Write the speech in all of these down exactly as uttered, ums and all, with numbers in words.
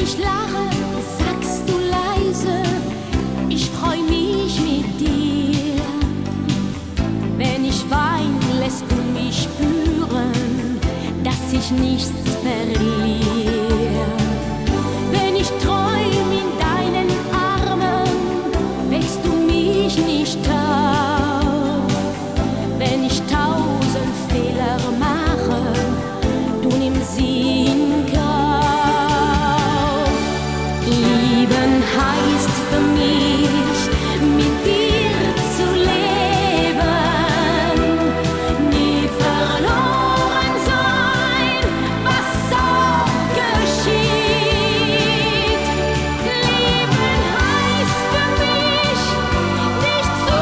ich lache, sagst du leise, ich freu mich mit dir. Wenn ich wein, lässt du mich spüren, dass ich nichts verliere. Wenn ich träum in deinen Armen, wächst du mich nicht auf. Wenn ich tausend Fehler mache, du nimmst sie in Kauf. Lieben heißt für mich, mit dir zu leben, nie verloren sein, was auch geschieht. Lieben heißt für mich, dich zu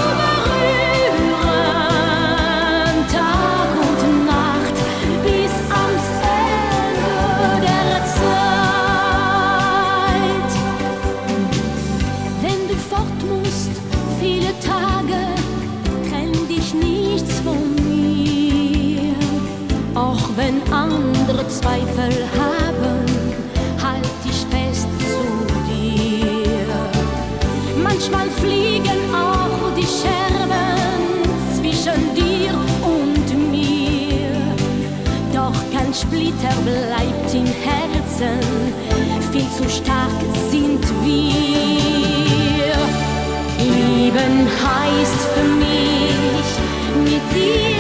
berühren, Tag und Nacht bis ans Ende der Zeit. Wenn du fort musst, viele Tage, trenn dich nichts von mir. Auch wenn andere Zweifel haben, halt dich fest zu dir. Manchmal fliegen auch die Scherben zwischen dir und mir. Doch kein Splitter bleibt im Herzen, viel zu stark sind wir. Lieben heißt für mich, mit dir